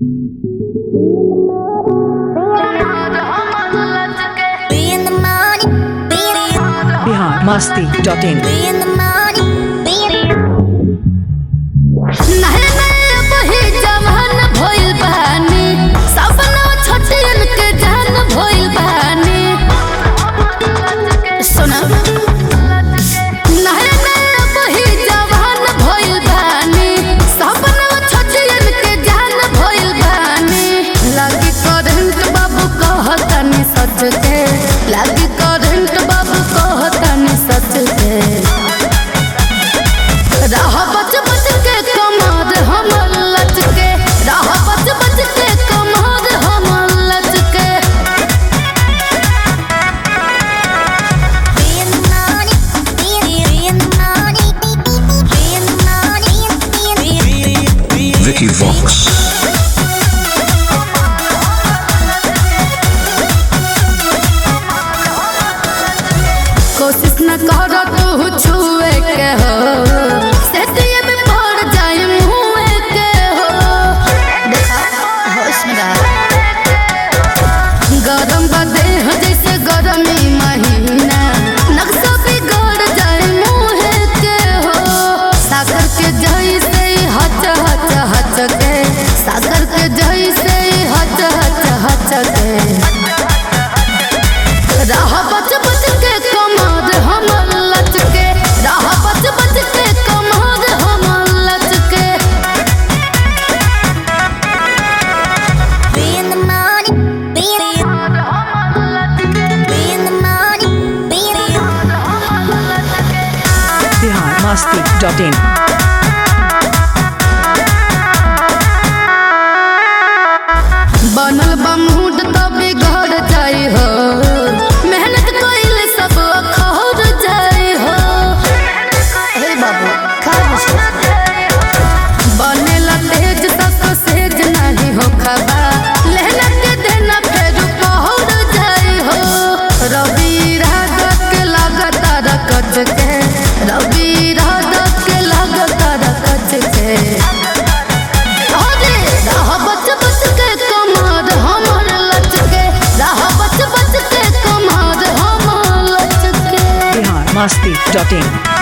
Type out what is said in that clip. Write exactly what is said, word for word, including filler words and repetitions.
Bihar Masti dot in. लागी current बाबू कहतनी सच के राह बच बच के कमर हमर लचके राह बच बच के कमर हमर लचके Vicky Vox। कोशिश न करो तू छुए के हो सेतिये में पड़ जाए मुँह के हो देखा होश में गरम बदे हो जैसे गरमी महीना नक्शा बिगड़ जाए मुँह के हो सागर के जैसे हच हच हच के सागर के जैसे हच हच हच के राह बच बच के कमर हमर लचके राह बच बच के कमर हमर लचके बिहार मस्ती डॉट इन। बनल बा मूड तो बिगड़ जाई हो मेहनत कइल सब अखर जाई हो हे बाबू खा बनेला तेज तक सेज नहीं हो खबा लहना के देना फेर पहुड़ जाई हो रवि रात के लागत रकच के रवि रात के लागत रकच के राह बच बच के कमर हमर लचके राह बच बच के कमर हमर लचके बिहार मस्ती डॉट इन।